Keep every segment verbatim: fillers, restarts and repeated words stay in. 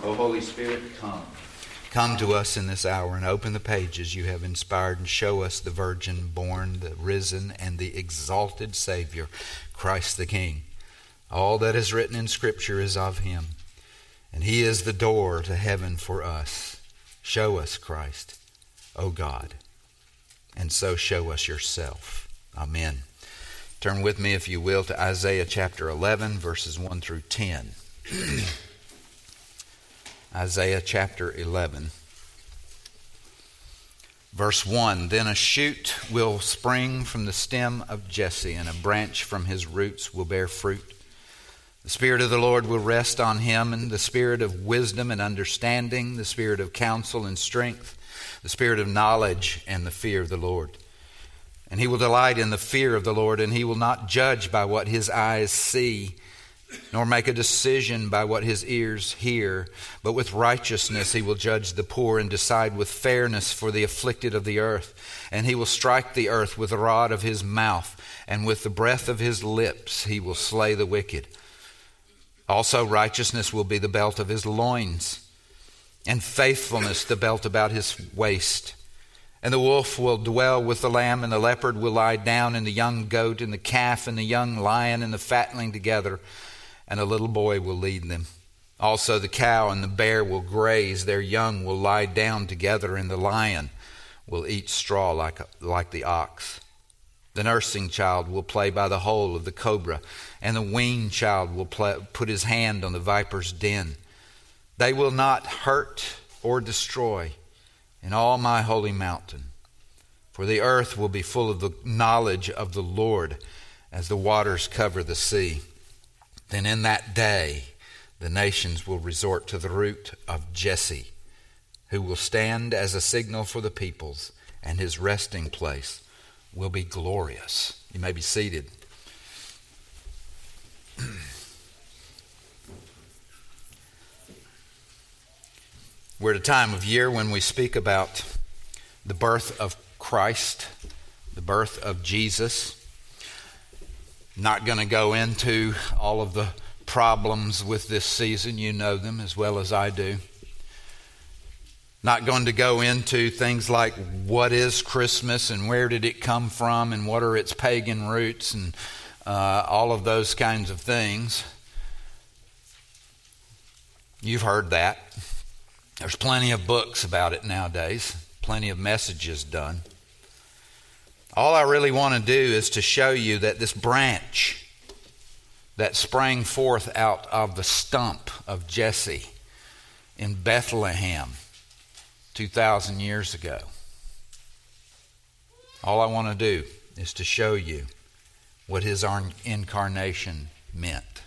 O Holy Spirit, come. Come to us in this hour and open the pages you have inspired and show us the Virgin born, the risen, and the exalted Savior, Christ the King. All that is written in Scripture is of Him, and He is the door to heaven for us. Show us Christ, O God, and so show us yourself. Amen. Turn with me, if you will, to Isaiah chapter eleven, verses one through ten. Isaiah chapter eleven, verse one. Then a shoot will spring from the stem of Jesse, and a branch from his roots will bear fruit. The Spirit of the Lord will rest on him, and the Spirit of wisdom and understanding, the Spirit of counsel and strength, the Spirit of knowledge and the fear of the Lord. And he will delight in the fear of the Lord, and he will not judge by what his eyes see, nor make a decision by what his ears hear. But with righteousness he will judge the poor, and decide with fairness for the afflicted of the earth. And he will strike the earth with the rod of his mouth, and with the breath of his lips he will slay the wicked. Also righteousness will be the belt of his loins, and faithfulness the belt about his waist. And the wolf will dwell with the lamb, and the leopard will lie down, and the young goat and the calf and the young lion and the fatling together, and a little boy will lead them. Also the cow and the bear will graze, their young will lie down together, and the lion will eat straw like, like the ox. The nursing child will play by the hole of the cobra, and the weaned child will play, put his hand on the viper's den. They will not hurt or destroy in all my holy mountain, for the earth will be full of the knowledge of the Lord as the waters cover the sea. Then in that day the nations will resort to the root of Jesse, who will stand as a signal for the peoples, and his resting place will be glorious. You may be seated. We're at a time of year when we speak about the birth of Christ, the birth of Jesus. Not going to go into all of the problems with this season. You know them as well as I do. Not going to go into things like what is Christmas and where did it come from and what are its pagan roots and uh, all of those kinds of things. You've heard that. There's plenty of books about it nowadays, plenty of messages done. All I really want to do is to show you that this branch that sprang forth out of the stump of Jesse in Bethlehem two thousand years ago, all I want to do is to show you what his incarnation meant.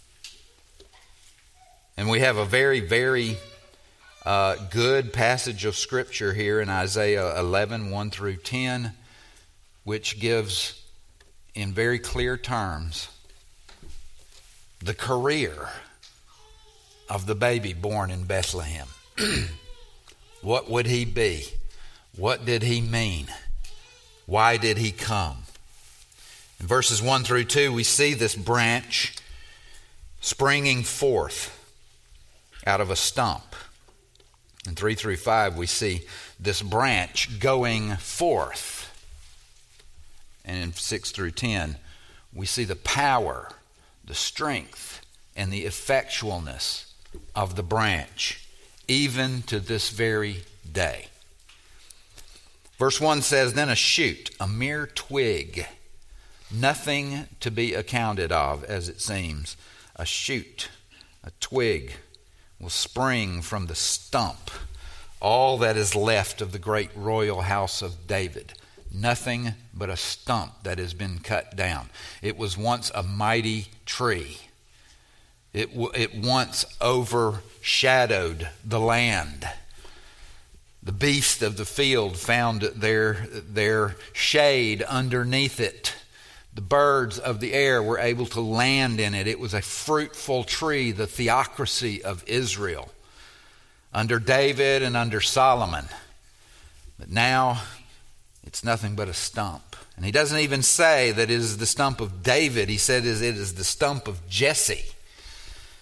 And we have a very, very uh, good passage of Scripture here in Isaiah eleven, one through ten, which gives in very clear terms the career of the baby born in Bethlehem. What would he be? What did he mean? Why did he come? In verses one through two, we see this branch springing forth out of a stump. In three through five, we see this branch going forth. And in six through ten, we see the power, the strength, and the effectualness of the branch, even to this very day. Verse one says, Then a shoot, a mere twig, nothing to be accounted of, as it seems. A shoot, a twig, will spring from the stump, all that is left of the great royal house of David. Nothing but a stump that has been cut down. It was once a mighty tree. It, it once overshadowed the land. The beasts of the field found their, their shade underneath it. The birds of the air were able to land in it. It was a fruitful tree, the theocracy of Israel, under David and under Solomon. But now it's nothing but a stump. And he doesn't even say that it is the stump of David. He said it is the stump of Jesse.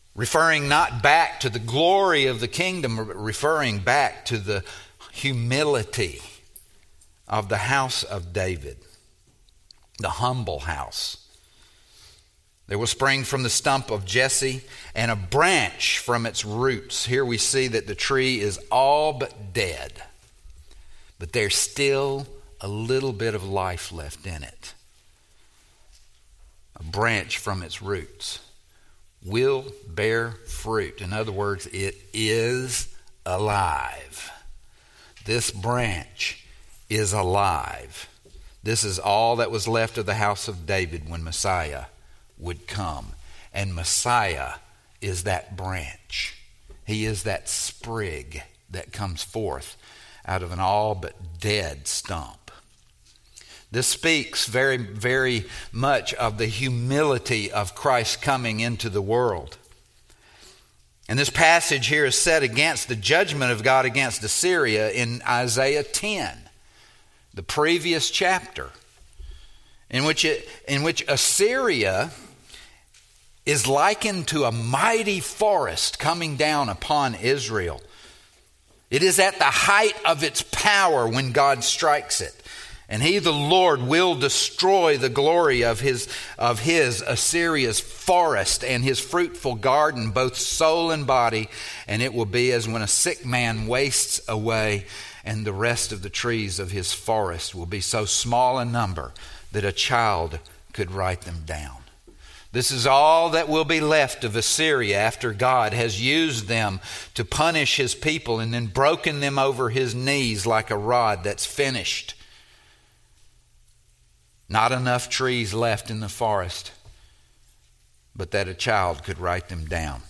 referring not back to the glory of the kingdom, but referring back to the humility of the house of David, the humble house. There will spring from the stump of Jesse and a branch from its roots. Here we see that the tree is all but dead, but there's still a little bit of life left in it. A branch from its roots will bear fruit. In other words, it is alive. This branch is alive. This is all that was left of the house of David when Messiah would come. And Messiah is that branch. He is that sprig that comes forth out of an all but dead stump. This speaks very, very much of the humility of Christ coming into the world. And this passage here is set against the judgment of God against Assyria in Isaiah ten, the previous chapter, in which it, in which Assyria is likened to a mighty forest coming down upon Israel. It is at the height of its power when God strikes it. And he, the Lord, will destroy the glory of his, of his, Assyria's forest and his fruitful garden, both soul and body. And it will be as when a sick man wastes away, and the rest of the trees of his forest will be so small in number that a child could write them down. This is all that will be left of Assyria after God has used them to punish his people and then broken them over his knees like a rod that's finished. Not enough trees left in the forest, but that a child could write them down.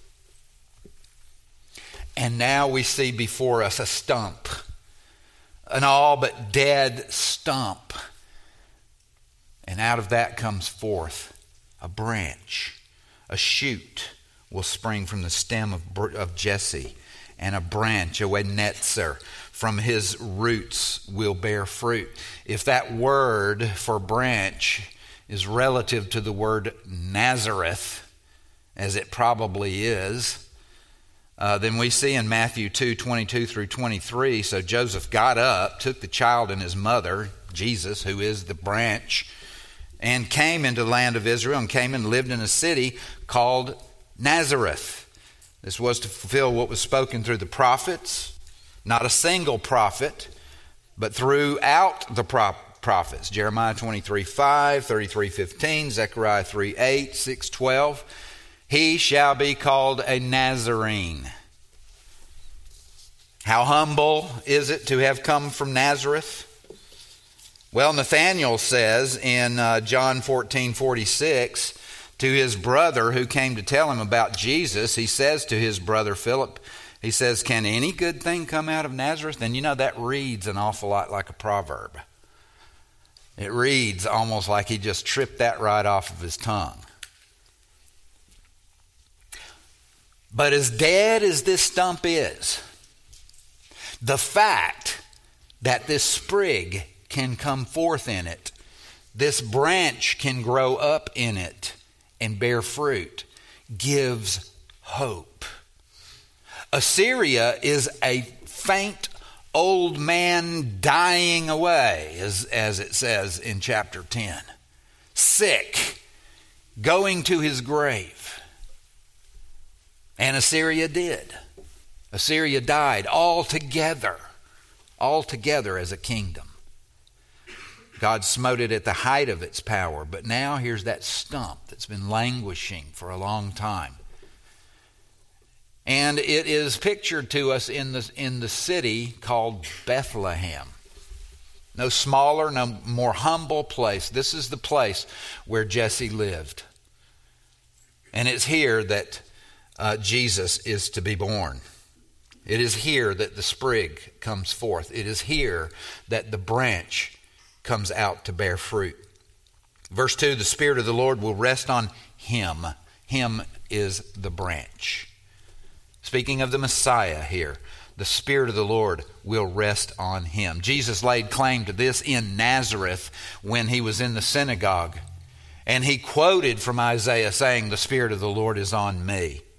And now we see before us a stump, an all but dead stump. And out of that comes forth a branch. A shoot will spring from the stem of, of Jesse, and a branch, a Netzer, from his roots will bear fruit. If that word for branch is relative to the word Nazareth, as it probably is, uh, then we see in Matthew two, twenty-two through twenty-three, so Joseph got up, took the child and his mother, Jesus, who is the branch, and came into the land of Israel and came and lived in a city called Nazareth. This was to fulfill what was spoken through the prophets. Not a single prophet, but throughout the prophets. Jeremiah twenty-three five, thirty-three fifteen, Zechariah three eight, six twelve. He shall be called a Nazarene. How humble is it to have come from Nazareth? Well, Nathanael says in uh, John fourteen forty-six to his brother who came to tell him about Jesus, he says to his brother Philip, he says, can any good thing come out of Nazareth? And you know, that reads an awful lot like a proverb. It reads almost like he just tripped that right off of his tongue. But as dead as this stump is, the fact that this sprig can come forth in it, this branch can grow up in it and bear fruit, gives hope. Assyria is a faint old man dying away, as, as it says in chapter ten. Sick, going to his grave. And Assyria did. Assyria died altogether, altogether as a kingdom. God smote it at the height of its power, but now here's that stump that's been languishing for a long time. And it is pictured to us in the, in the city called Bethlehem. No smaller, no more humble place. This is the place where Jesse lived. And it's here that uh, Jesus is to be born. It is here that the sprig comes forth. It is here that the branch comes out to bear fruit. Verse two, the Spirit of the Lord will rest on him. Him is the branch. Speaking of the Messiah here, the Spirit of the Lord will rest on him. Jesus laid claim to this in Nazareth when he was in the synagogue. And he quoted from Isaiah saying, the Spirit of the Lord is on me.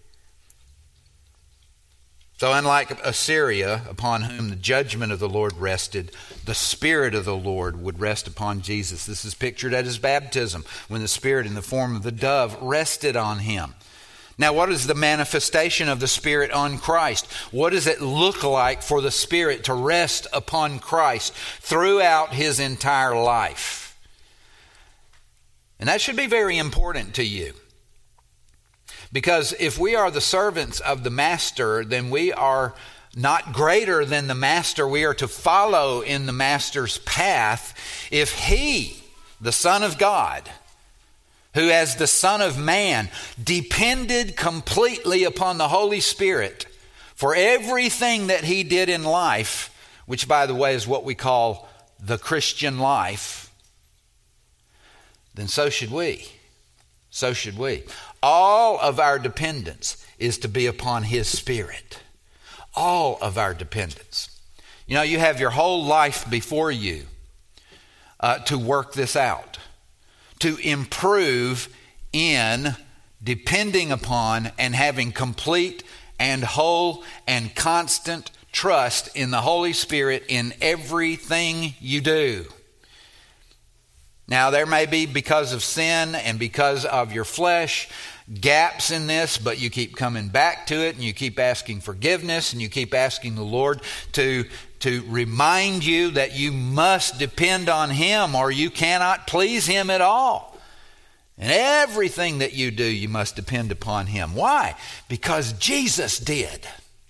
So unlike Assyria, upon whom the judgment of the Lord rested, the Spirit of the Lord would rest upon Jesus. This is pictured at his baptism, when the Spirit in the form of the dove rested on him. Now, what is the manifestation of the Spirit on Christ? What does it look like for the Spirit to rest upon Christ throughout his entire life? And that should be very important to you. Because if we are the servants of the Master, then we are not greater than the Master. We are to follow in the Master's path. If he, the Son of God, who as the Son of Man depended completely upon the Holy Spirit for everything that he did in life, which by the way is what we call the Christian life, then so should we. So should we. All of our dependence is to be upon his Spirit. All of our dependence. You know, you have your whole life before you uh, to work this out, to improve in depending upon and having complete and whole and constant trust in the Holy Spirit in everything you do. Now, there may be, because of sin and because of your flesh, gaps in this, but you keep coming back to it and you keep asking forgiveness and you keep asking the Lord to, to remind you that you must depend on him or you cannot please him at all. And everything that you do, you must depend upon him. Why? Because Jesus did.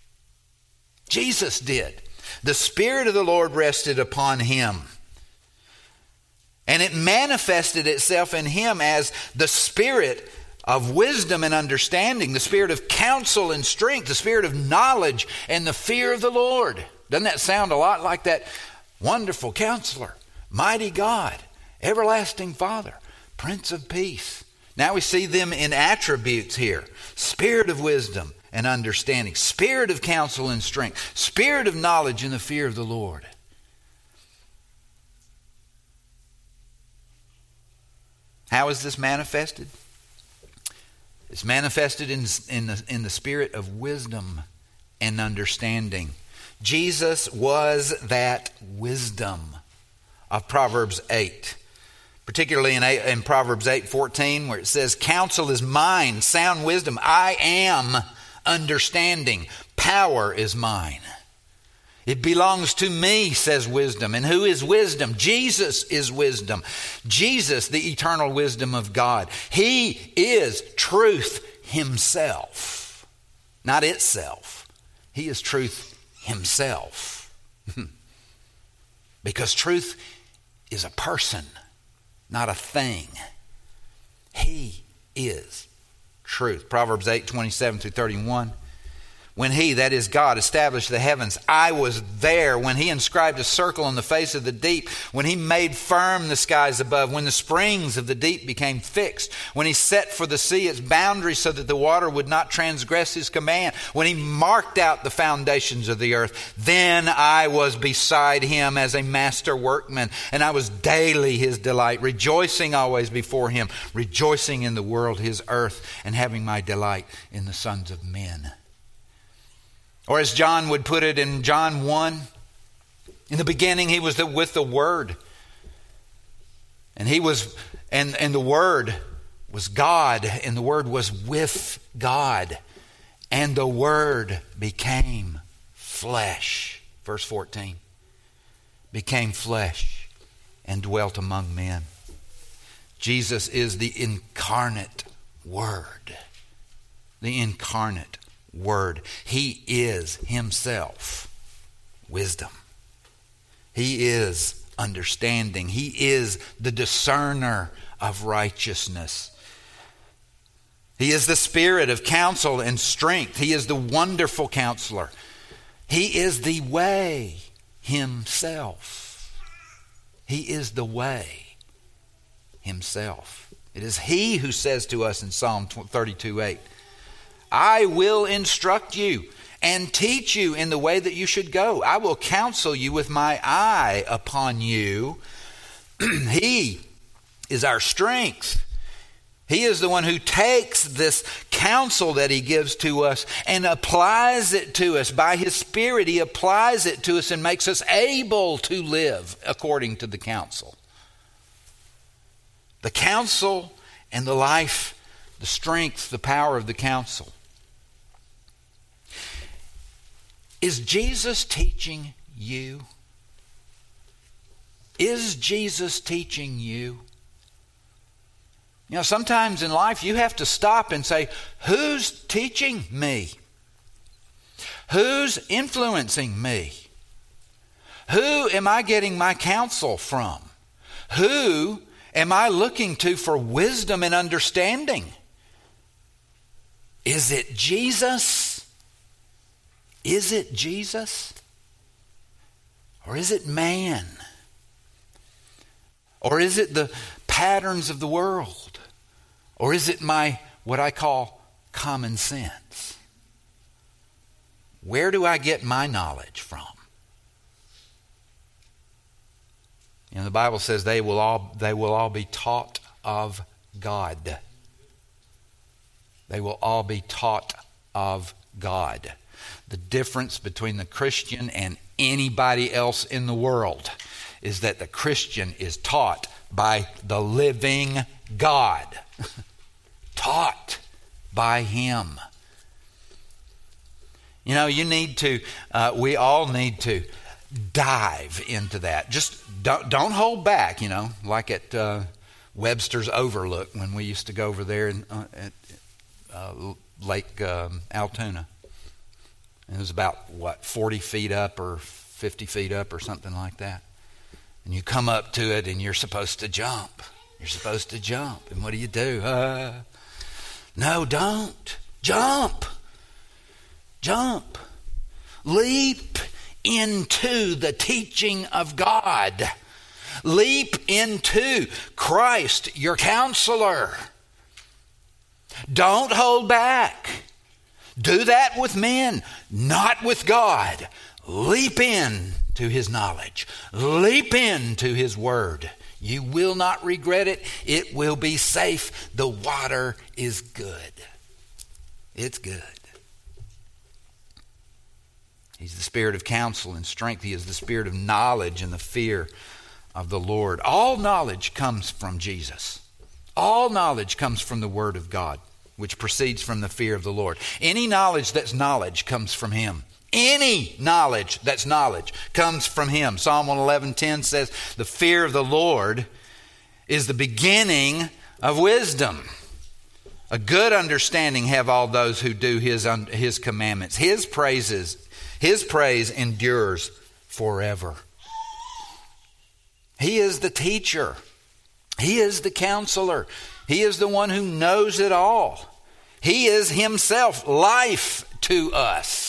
Jesus did. The Spirit of the Lord rested upon him. And it manifested itself in him as the Spirit of wisdom and understanding, the Spirit of counsel and strength, the Spirit of knowledge and the fear of the Lord. Doesn't that sound a lot like that wonderful Counselor, mighty God, everlasting Father, Prince of Peace? Now we see them in attributes here. Spirit of wisdom and understanding, Spirit of counsel and strength, Spirit of knowledge and the fear of the Lord. How is this manifested? It's manifested in, in, the, in the spirit of wisdom and understanding. Jesus was that wisdom of Proverbs eight. Particularly in, eight, in Proverbs eight fourteen, where it says, counsel is mine, sound wisdom. I am understanding. Power is mine. It belongs to me, says wisdom. And who is wisdom? Jesus is wisdom. Jesus, the eternal wisdom of God. He is truth himself, not itself. He is truth himself. Because truth is a person, not a thing. He is truth. Proverbs eight twenty-seven through thirty-one. When he, that is God, established the heavens, I was there. When he inscribed a circle on the face of the deep, when he made firm the skies above, when the springs of the deep became fixed, when he set for the sea its boundaries so that the water would not transgress his command, when he marked out the foundations of the earth, then I was beside him as a master workman, and I was daily his delight, rejoicing always before him, rejoicing in the world, his earth, and having my delight in the sons of men. Or as John would put it in John one, in the beginning he was the, with the Word. And he was, and, and the Word was God, and the Word was with God. And the Word became flesh. Verse fourteen. Became flesh and dwelt among men. Jesus is the incarnate Word. The incarnate Word. He is himself wisdom. He is understanding. He is the discerner of righteousness. He is the Spirit of counsel and strength. He is the wonderful Counselor. He is the way himself. He is the way himself. It is he who says to us in Psalm thirty-two eight, I will instruct you and teach you in the way that you should go. I will counsel you with my eye upon you. He is our strength. He is the one who takes this counsel that he gives to us and applies it to us. By his Spirit, he applies it to us and makes us able to live according to the counsel. The counsel and the life, the strength, the power of the counsel. Is Jesus teaching you? Is Jesus teaching you? You know, sometimes in life you have to stop and say, who's teaching me? Who's influencing me? Who am I getting my counsel from? Who am I looking to for wisdom and understanding? Is it Jesus? Is it Jesus? Or is it man? Or is it the patterns of the world? Or is it my, what I call, common sense? Where do I get my knowledge from? You know, the Bible says they will all, they will all be taught of God. They will all be taught of God. The difference between the Christian and anybody else in the world is that the Christian is taught by the living God. Taught by him. You know, you need to, uh, we all need to dive into that. Just don't, don't hold back, you know, like at uh, Webster's Overlook when we used to go over there in, uh, at uh, Lake um, Altoona. It was about, what, forty feet up or fifty feet up or something like that. And you come up to it and you're supposed to jump. You're supposed to jump. And what do you do? Uh, no, don't. Jump. Jump. Leap into the teaching of God. Leap into Christ, your counselor. Don't hold back. Do that with men, not with God. Leap in to his knowledge. Leap into his word. You will not regret it. It will be safe. The water is good. It's good. He's the Spirit of counsel and strength. He is the Spirit of knowledge and the fear of the Lord. All knowledge comes from Jesus. All knowledge comes from the Word of God, which proceeds from the fear of the Lord. Any knowledge that's knowledge comes from him. Any knowledge that's knowledge comes from him. Psalm one eleven ten says, the fear of the Lord is the beginning of wisdom. A good understanding have all those who do his, his commandments. His praises, his praise endures forever. He is the teacher. He is the counselor. He is the one who knows it all. He is himself life to us.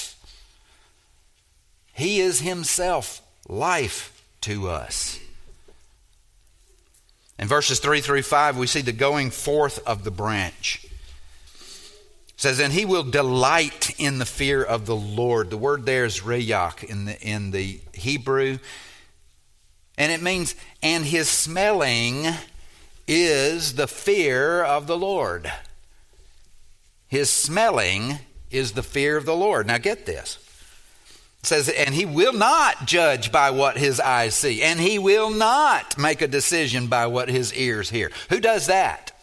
He is himself life to us. In verses three through five, we see the going forth of the branch. It says, and he will delight in the fear of the Lord. The word there is riyach in the, in the Hebrew. And it means, and his smelling is the fear of the Lord. His smelling is the fear of the Lord. Now get this. It says, and he will not judge by what his eyes see, and he will not make a decision by what his ears hear. Who does that?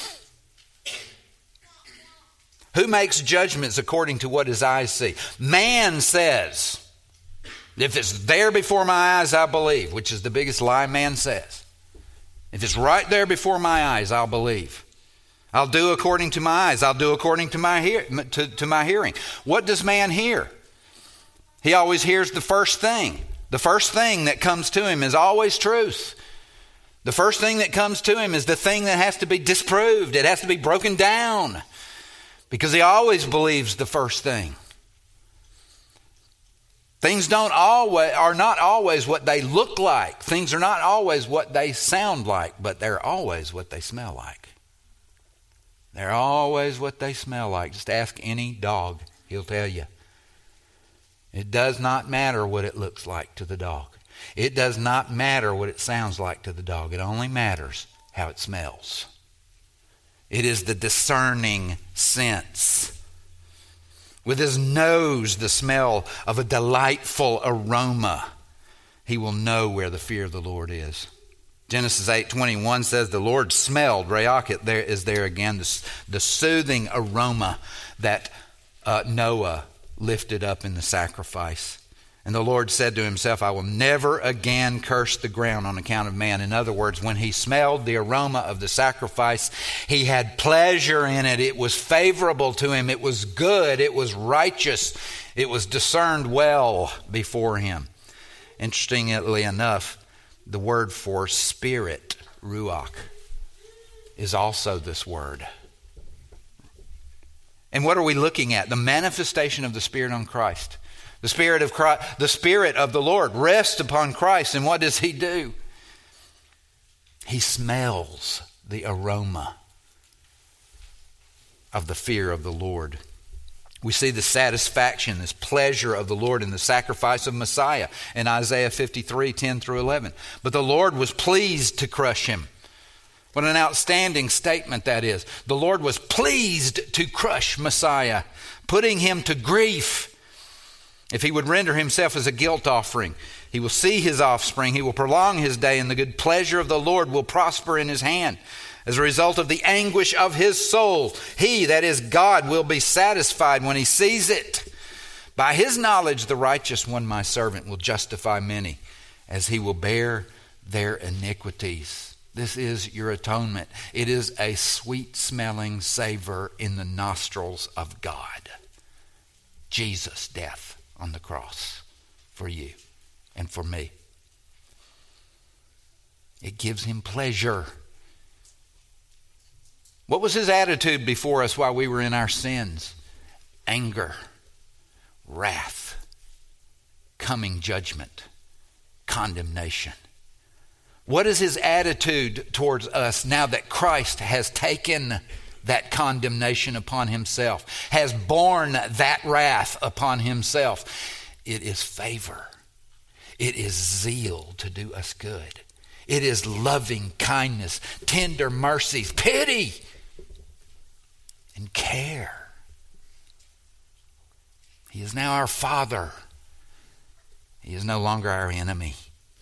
Who makes judgments according to what his eyes see? Man says, if it's there before my eyes, I believe, which is the biggest lie man says. If it's right there before my eyes, I'll believe. I'll do according to my eyes. I'll do according to my hear, to, to my hearing. What does man hear? He always hears the first thing. The first thing that comes to him is always truth. The first thing that comes to him is the thing that has to be disproved. It has to be broken down. Because he always believes the first thing. Things don't always are not always what they look like. Things are not always what they sound like, but they're always what they smell like. They're always what they smell like. Just ask any dog. He'll tell you. It does not matter what it looks like to the dog. It does not matter what it sounds like to the dog. It only matters how it smells. It is the discerning sense. With his nose, the smell of a delightful aroma, he will know where the fear of the Lord is. Genesis eight twenty-one says the Lord smelled, Rayach there is there again, the, the soothing aroma that uh, Noah lifted up in the sacrifice. And the Lord said to himself, I will never again curse the ground on account of man. In other words, when he smelled the aroma of the sacrifice, he had pleasure in it. It was favorable to him. It was good. It was righteous. It was discerned well before him. Interestingly enough, the word for spirit, ruach, is also this word. And what are we looking at? The manifestation of the Spirit on Christ. The Spirit of Christ, the Spirit of the Lord rests upon Christ. And what does he do? He smells the aroma of the fear of the Lord. We see the satisfaction, this pleasure of the Lord in the sacrifice of Messiah in Isaiah fifty-three, ten through eleven. But the Lord was pleased to crush him. What an outstanding statement that is. The Lord was pleased to crush Messiah, putting him to grief. If he would render himself as a guilt offering, he will see his offspring. He will prolong his day, and the good pleasure of the Lord will prosper in his hand. As a result of the anguish of his soul, he, that is God, will be satisfied when he sees it. By his knowledge, the righteous one, my servant, will justify many, as he will bear their iniquities. This is your atonement. It is a sweet-smelling savor in the nostrils of God. Jesus' death on the cross for you and for me. It gives him pleasure. What was his attitude before us while we were in our sins? Anger, wrath, coming judgment, condemnation. What is his attitude towards us now that Christ has taken that condemnation upon himself, has borne that wrath upon himself? It is favor. It is zeal to do us good. It is loving kindness, tender mercies, pity, and care. He is now our Father. He is no longer our enemy.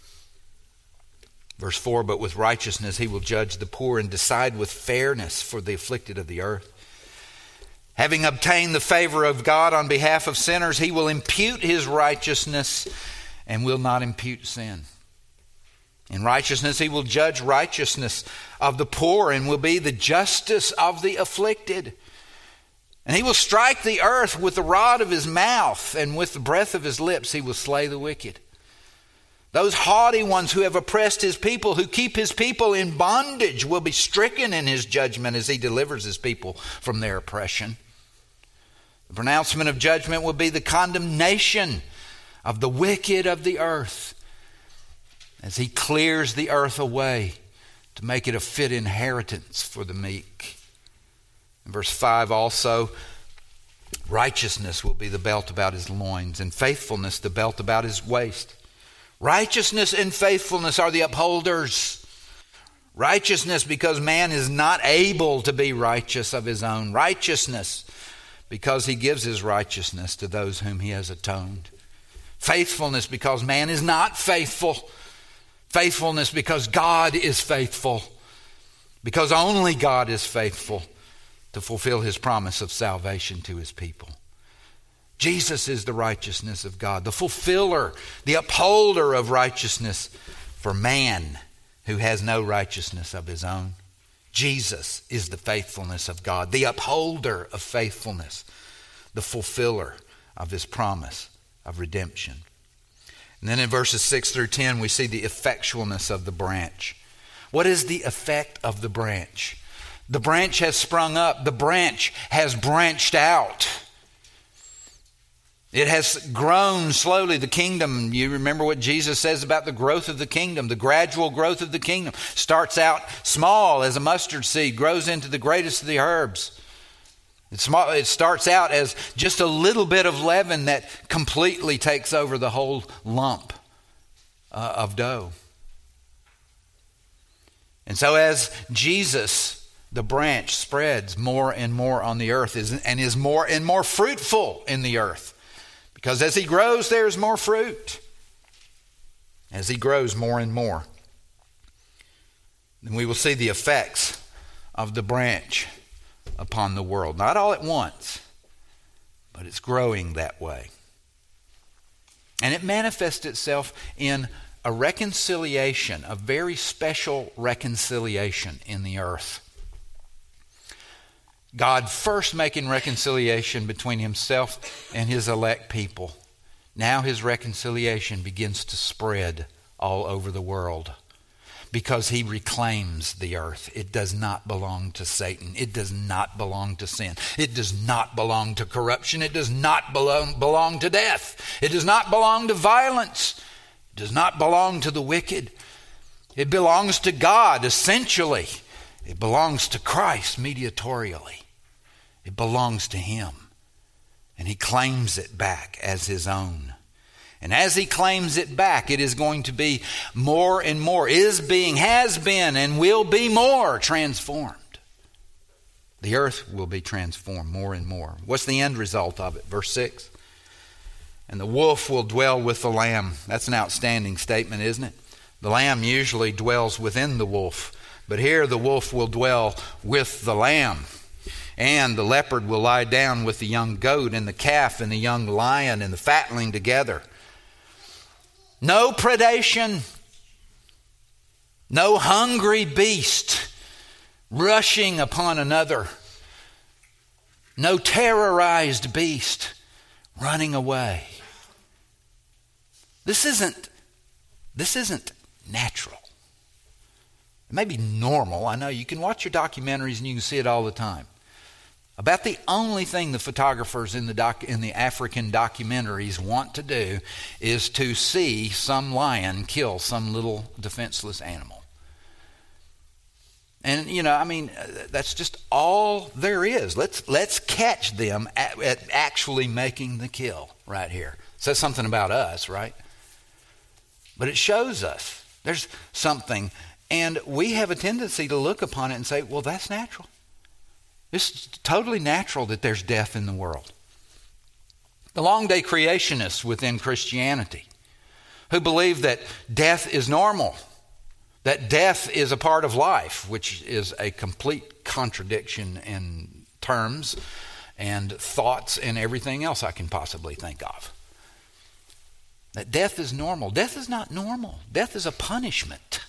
Verse four, but with righteousness he will judge the poor and decide with fairness for the afflicted of the earth. Having obtained the favor of God on behalf of sinners, he will impute his righteousness and will not impute sin. In righteousness he will judge righteousness of the poor and will be the justice of the afflicted. And he will strike the earth with the rod of his mouth, and with the breath of his lips he will slay the wicked. Those haughty ones who have oppressed his people, who keep his people in bondage, will be stricken in his judgment as he delivers his people from their oppression. The pronouncement of judgment will be the condemnation of the wicked of the earth, as he clears the earth away to make it a fit inheritance for the meek. In verse five also, righteousness will be the belt about his loins, and faithfulness the belt about his waist. Righteousness and faithfulness are the upholders. Righteousness because man is not able to be righteous of his own. Righteousness because he gives his righteousness to those whom he has atoned. Faithfulness because man is not faithful. Faithfulness because God is faithful. Because only God is faithful to fulfill his promise of salvation to his people. Jesus is the righteousness of God, the fulfiller, the upholder of righteousness for man who has no righteousness of his own. Jesus is the faithfulness of God, the upholder of faithfulness, the fulfiller of his promise of redemption. And then in verses six through ten, we see the effectualness of the branch. What is the effect of the branch? The branch has sprung up. The branch has branched out. It has grown slowly. The kingdom, you remember what Jesus says about the growth of the kingdom. The gradual growth of the kingdom starts out small as a mustard seed, grows into the greatest of the herbs. It's small, it starts out as just a little bit of leaven that completely takes over the whole lump uh, of dough. And so as Jesus the branch spreads more and more on the earth and is more and more fruitful in the earth. Because as he grows, there's more fruit. As he grows more and more. Then we will see the effects of the branch upon the world. Not all at once, but it's growing that way. And it manifests itself in a reconciliation, a very special reconciliation in the earth. God first making reconciliation between himself and his elect people. Now his reconciliation begins to spread all over the world because he reclaims the earth. It does not belong to Satan. It does not belong to sin. It does not belong to corruption. It does not belong, belong to death. It does not belong to violence. It does not belong to the wicked. It belongs to God essentially. It belongs to Christ mediatorially. It belongs to him. And he claims it back as his own. And as he claims it back, it is going to be more and more, is being, has been, and will be more transformed. The earth will be transformed more and more. What's the end result of it? Verse six. And the wolf will dwell with the lamb. That's an outstanding statement, isn't it? The lamb usually dwells within the wolf. But here the wolf will dwell with the lamb. And the leopard will lie down with the young goat and the calf and the young lion and the fatling together. No predation, no hungry beast rushing upon another, no terrorized beast running away. This isn't, this isn't natural. It may be normal. I know you can watch your documentaries and you can see it all the time. About the only thing the photographers in the doc, in the African documentaries want to do is to see some lion kill some little defenseless animal. And, you know, I mean, that's just all there is. Let's let's catch them at, at actually making the kill right here. It says something about us, right? But it shows us there's something, and we have a tendency to look upon it and say, well, that's natural. It's totally natural that there's death in the world. The long-day creationists within Christianity who believe that death is normal, that death is a part of life, which is a complete contradiction in terms and thoughts and everything else I can possibly think of. That death is normal. Death is not normal. Death is a punishment.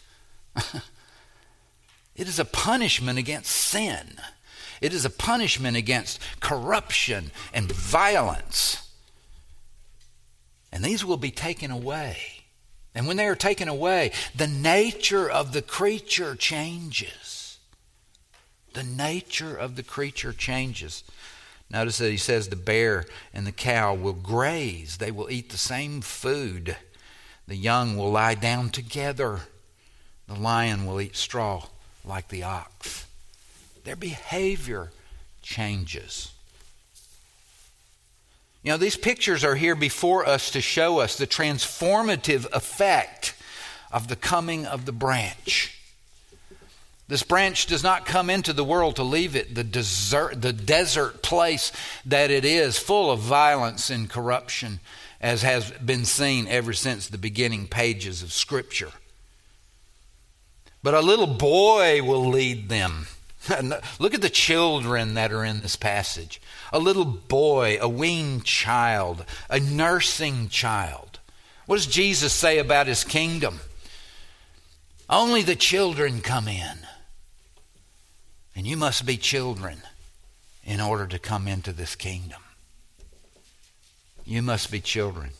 It is a punishment against sin. It is a punishment against corruption and violence. And these will be taken away. And when they are taken away, the nature of the creature changes. The nature of the creature changes. Notice that he says the bear and the cow will graze. They will eat the same food. The young will lie down together. The lion will eat straw like the ox. Their behavior changes. You know, these pictures are here before us to show us the transformative effect of the coming of the branch. This branch does not come into the world to leave it the desert, the desert place that it is, full of violence and corruption, as has been seen ever since the beginning pages of Scripture. But a little boy will lead them. Look at the children that are in this passage. A little boy, a weaned child, a nursing child. What does Jesus say about his kingdom? Only the children come in. And you must be children in order to come into this kingdom. You must be children.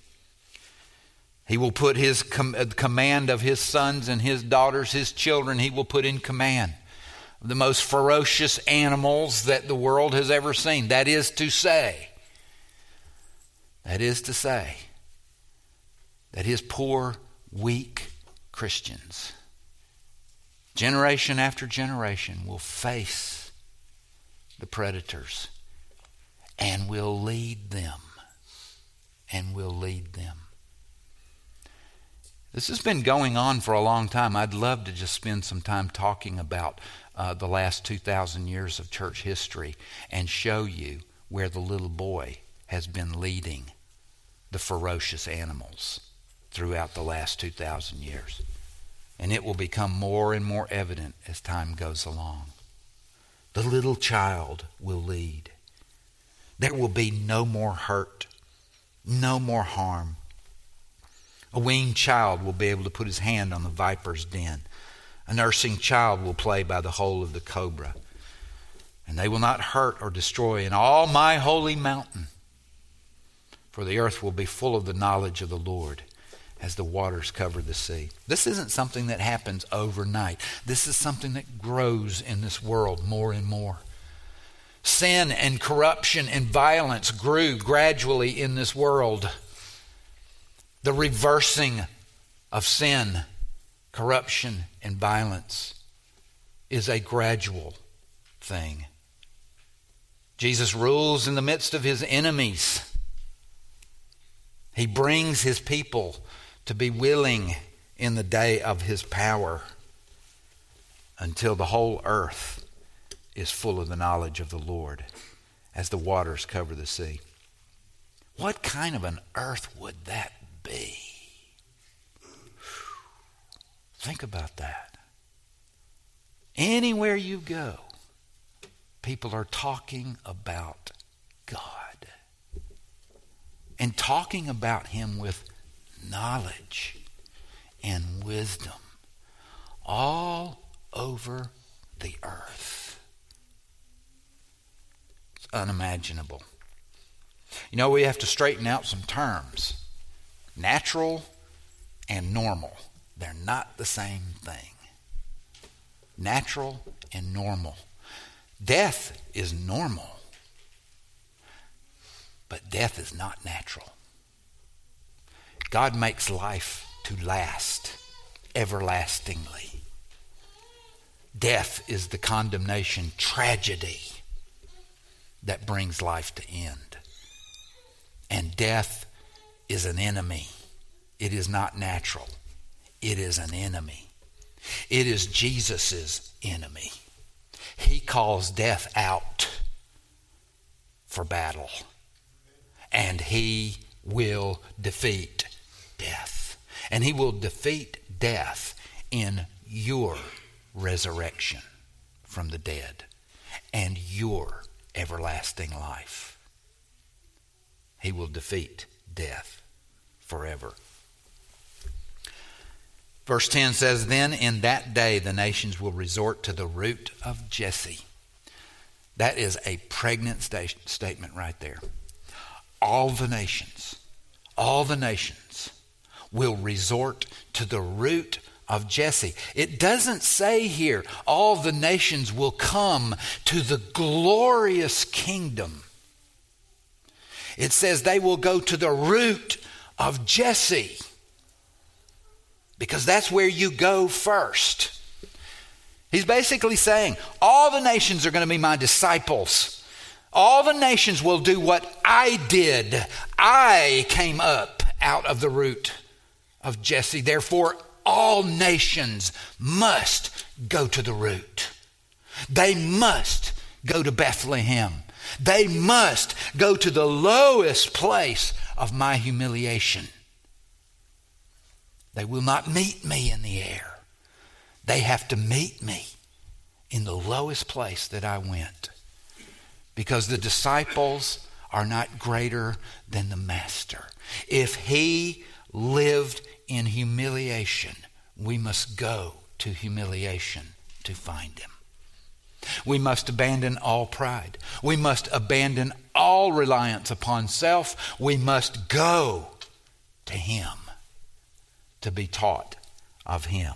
He will put his com- command of his sons and his daughters, his children, he will put in command. The most ferocious animals that the world has ever seen. That is to say, that is to say, that his poor, weak Christians, generation after generation, will face the predators and will lead them, and will lead them. This has been going on for a long time. I'd love to just spend some time talking about uh, the last two thousand years of church history and show you where the little boy has been leading the ferocious animals throughout the last two thousand years. And it will become more and more evident as time goes along. The little child will lead. There will be no more hurt, no more harm. A weaned child will be able to put his hand on the viper's den. A nursing child will play by the hole of the cobra. And they will not hurt or destroy in all my holy mountain. For the earth will be full of the knowledge of the Lord as the waters cover the sea. This isn't something that happens overnight. This is something that grows in this world more and more. Sin and corruption and violence grew gradually in this world. The reversing of sin, corruption, and violence is a gradual thing. Jesus rules in the midst of his enemies. He brings his people to be willing in the day of his power until the whole earth is full of the knowledge of the Lord as the waters cover the sea. What kind of an earth would that be? Think about that. Anywhere you go, people are talking about God and talking about him with knowledge and wisdom all over the earth. It's unimaginable. You know, we have to straighten out some terms. Natural and normal. They're not the same thing. Natural and normal. Death is normal, but death is not natural. God makes life to last everlastingly. Death is the condemnation, tragedy that brings life to end. And death is an enemy. It is not natural. It is an enemy. It is Jesus' enemy. He calls death out for battle. And he will defeat death. And he will defeat death in your resurrection from the dead and your everlasting life. He will defeat death forever. Verse ten says, "Then in that day the nations will resort to the root of Jesse." That is a pregnant sta- statement right there. All the nations, all the nations will resort to the root of Jesse. It doesn't say here, all the nations will come to the glorious kingdom. It says they will go to the root of Jesse. Because that's where you go first. He's basically saying, all the nations are going to be my disciples. All the nations will do what I did. I came up out of the root of Jesse. Therefore, all nations must go to the root. They must go to Bethlehem. They must go to the lowest place of my humiliation. They will not meet me in the air. They have to meet me in the lowest place that I went. Because the disciples are not greater than the master. If he lived in humiliation, we must go to humiliation to find him. We must abandon all pride. We must abandon all reliance upon self. We must go to him to be taught of him.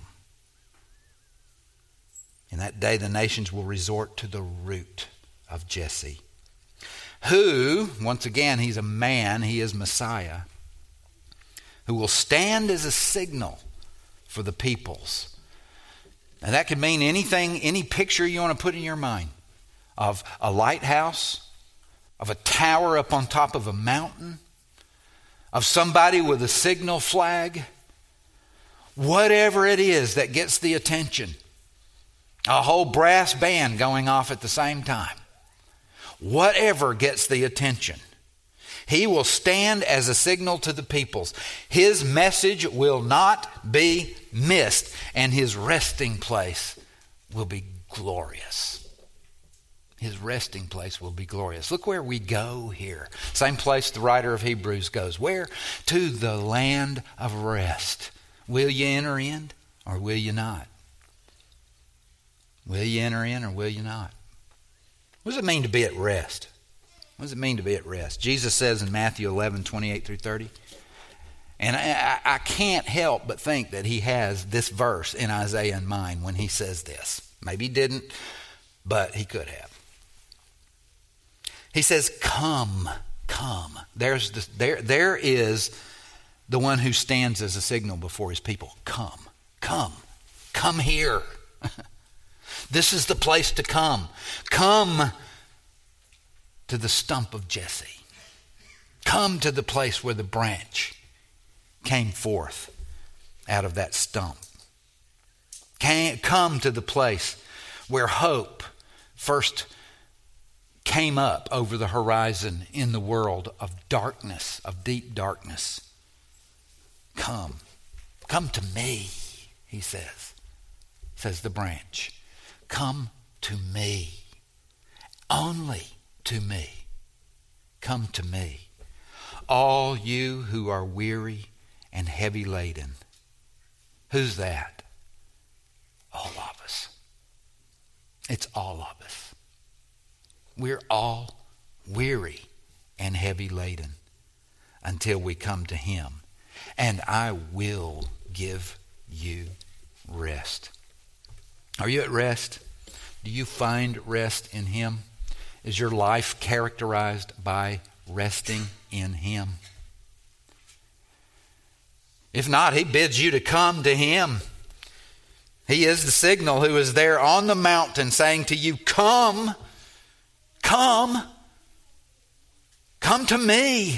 In that day, the nations will resort to the root of Jesse, who, once again, he's a man, he is Messiah, who will stand as a signal for the peoples. And that could mean anything, any picture you want to put in your mind of a lighthouse, of a tower up on top of a mountain, of somebody with a signal flag. Whatever it is that gets the attention, A whole brass band going off at the same time. Whatever gets the attention. He will stand as a signal to the peoples. His message will not be missed, and his resting place will be glorious. His resting place will be glorious. Look where we go here. Same place the writer of Hebrews goes. Where? To the land of rest. Will you enter in or will you not? Will you enter in or will you not? What does it mean to be at rest? What does it mean to be at rest? Jesus says in Matthew eleven, twenty-eight through thirty, and I, I can't help but think that he has this verse in Isaiah in mind when he says this. Maybe he didn't, but he could have. He says, come, come. There's the, there, there is the one who stands as a signal before his people. Come, come, come here. This is the place to come. Come to the stump of Jesse. Come to the place where the branch came forth out of that stump. Come to the place where hope first came up over the horizon in the world of darkness, of deep darkness. Come. Come to me, he says, says the branch. Come to me. Only to me. Come to me. All you who are weary and heavy laden. Who's that? All of us. It's all of us. We're all weary and heavy laden until we come to him. And I will give you rest. Are you at rest? Do you find rest in him? Is your life characterized by resting in him? If not, he bids you to come to him. He is the signal who is there on the mountain saying to you, come, come, come to me.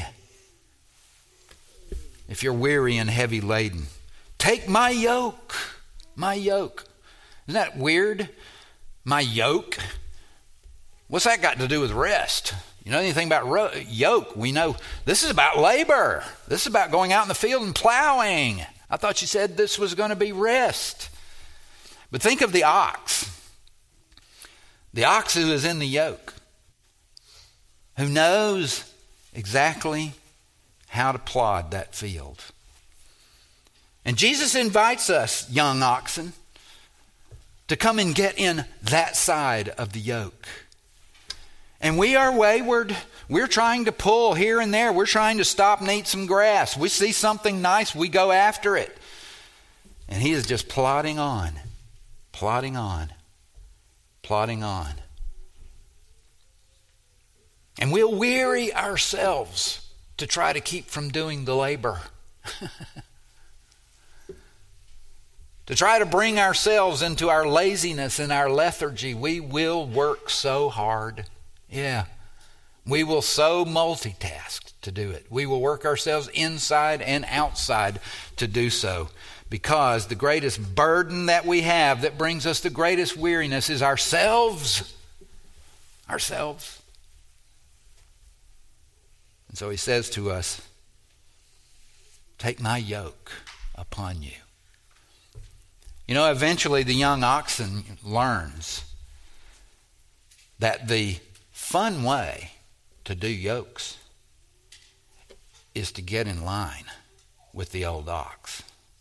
If you're weary and heavy laden, take my yoke, my yoke. Isn't that weird? My yoke. What's that got to do with rest? You know anything about ro- yoke? We know this is about labor. This is about going out in the field and plowing. I thought you said this was going to be rest. But think of the ox. The ox who is in the yoke. Who knows exactly how to plod that field. And Jesus invites us, young oxen, to come and get in that side of the yoke. And we are wayward. We're trying to pull here and there. We're trying to stop and eat some grass. We see something nice, we go after it. And he is just plodding on, plodding on, plodding on. And we'll weary ourselves to try to keep from doing the labor. To try to bring ourselves into our laziness and our lethargy. We will work so hard. Yeah. We will so multitask to do it. We will work ourselves inside and outside to do so. Because the greatest burden that we have that brings us the greatest weariness is ourselves. Ourselves. And so he says to us, take my yoke upon you. You know, eventually the young oxen learns that the fun way to do yokes is to get in line with the old ox.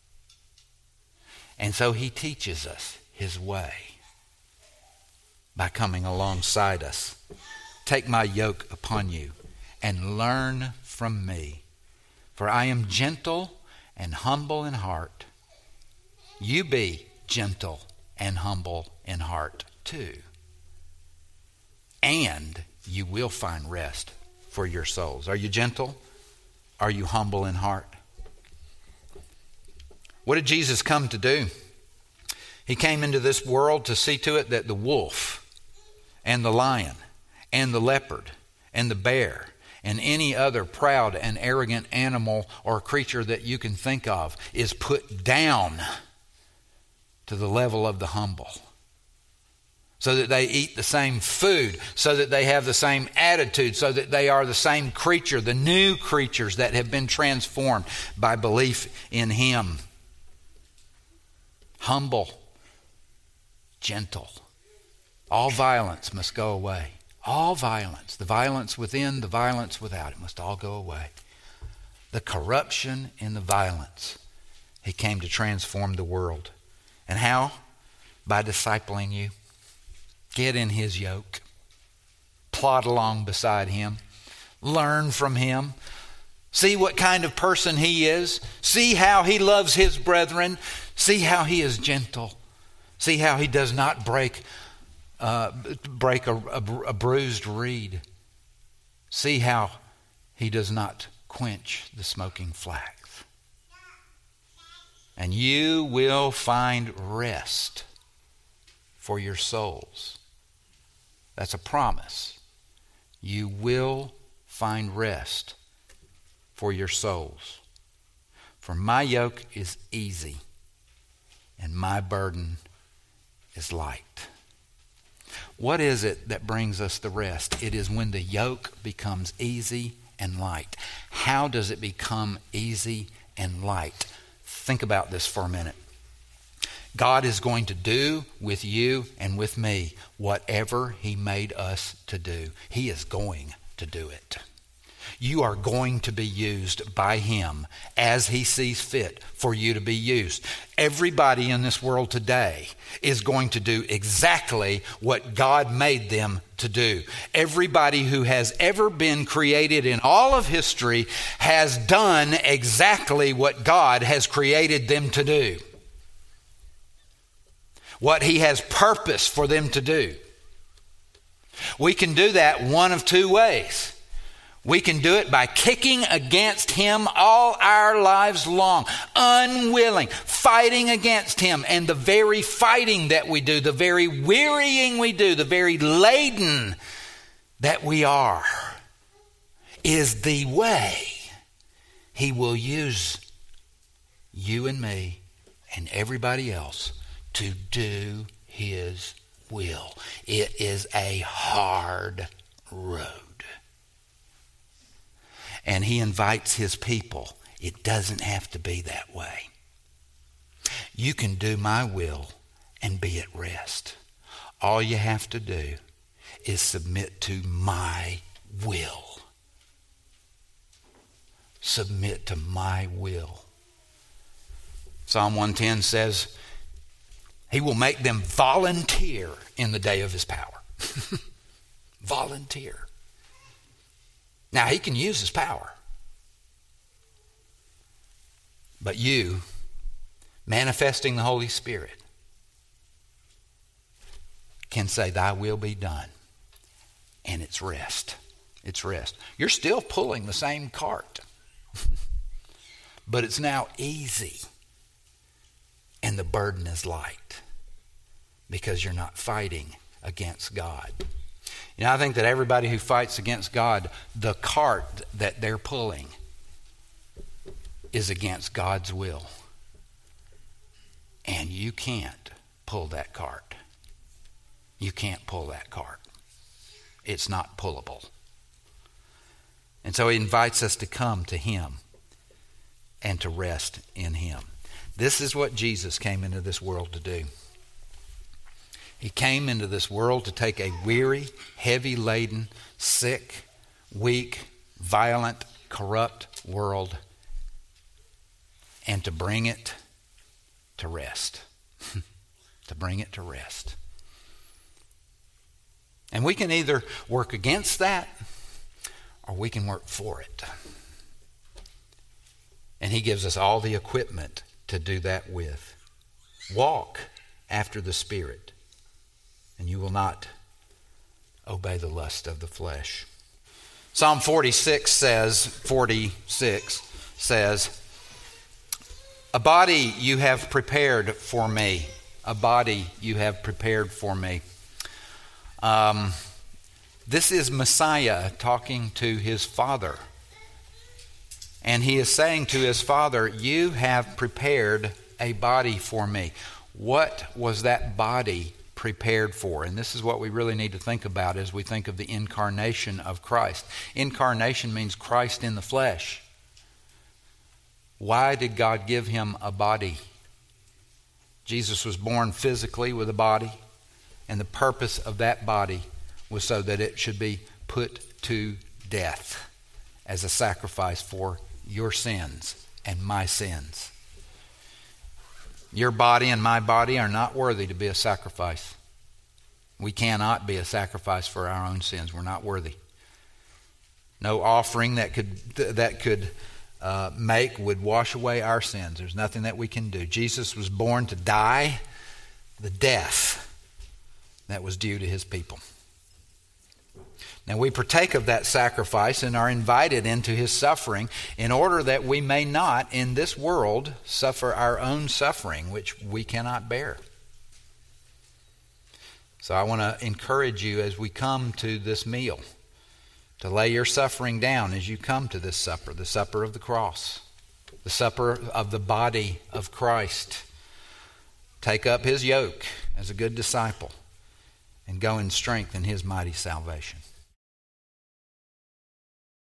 And so he teaches us his way by coming alongside us. Take my yoke upon you and learn from me, for I am gentle and humble in heart. You be gentle and humble in heart too. And you will find rest for your souls. Are you gentle? Are you humble in heart? What did Jesus come to do? He came into this world to see to it that the wolf and the lion and the leopard and the bear and any other proud and arrogant animal or creature that you can think of is put down to the level of the humble. so that they eat the same food, so that they have the same attitude, so that they are the same creature, the new creatures that have been transformed by belief in him. Humble, gentle. All violence must go away. All violence, the violence within, the violence without, it must all go away. The corruption and the violence. He came to transform the world. And how? By discipling you. Get in his yoke. Plod along beside him. Learn from him. See what kind of person he is. See how he loves his brethren. See how he is gentle. See how he does not break uh, break a, a, a bruised reed. See how he does not quench the smoking flax. And you will find rest for your souls. That's a promise. You will find rest for your souls. For my yoke is easy and my burden is light. What is it that brings us the rest? It is when the yoke becomes easy and light. How does it become easy and light? Think about this for a minute. God is going to do with you and with me whatever he made us to do. He is going to do it. You are going to be used by him as he sees fit for you to be used. Everybody in this world today is going to do exactly what God made them to do. Everybody who has ever been created in all of history has done exactly what God has created them to do. What he has purposed for them to do. We can do that one of two ways. We can do it by kicking against him all our lives long, unwilling, fighting against him. And the very fighting that we do, the very wearying we do, the very laden that we are, is the way he will use you and me and everybody else to do his will. It is a hard road. And he invites his people. It doesn't have to be that way. You can do my will and be at rest. All you have to do is submit to my will. Submit to my will. Psalm one ten says, he will make them volunteer in the day of his power. Volunteer. Now, he can use his power. But you, manifesting the Holy Spirit, can say, thy will be done. And it's rest. It's rest. You're still pulling the same cart. But it's now easy. And the burden is light. Because you're not fighting against God. You know, I think that everybody who fights against God, the cart that they're pulling is against God's will. And you can't pull that cart. You can't pull that cart. It's not pullable. And so he invites us to come to him and to rest in him. This is what Jesus came into this world to do. He came into this world to take a weary, heavy-laden, sick, weak, violent, corrupt world and to bring it to rest. To bring it to rest. And we can either work against that or we can work for it. And he gives us all the equipment to do that with. Walk after the Spirit. And you will not obey the lust of the flesh. Psalm forty-six says, forty-six says, a body you have prepared for me. A body you have prepared for me. Um, this is Messiah talking to his Father. And he is saying to his Father, you have prepared a body for me. What was that body prepared prepared for. And this is what we really need to think about as we think of the incarnation of Christ. Incarnation means Christ in the flesh. Why did God give him a body? Jesus was born physically with a body, and the purpose of that body was so that it should be put to death as a sacrifice for your sins and my sins. Your body and my body are not worthy to be a sacrifice. We cannot be a sacrifice for our own sins. We're not worthy. No offering that could that could uh, make would wash away our sins. There's nothing that we can do. Jesus was born to die the death that was due to his people. Now we partake of that sacrifice and are invited into his suffering in order that we may not in this world suffer our own suffering, which we cannot bear. So I want to encourage you as we come to this meal to lay your suffering down as you come to this supper, the supper of the cross, the supper of the body of Christ. Take up his yoke as a good disciple and go in strength in his mighty salvation.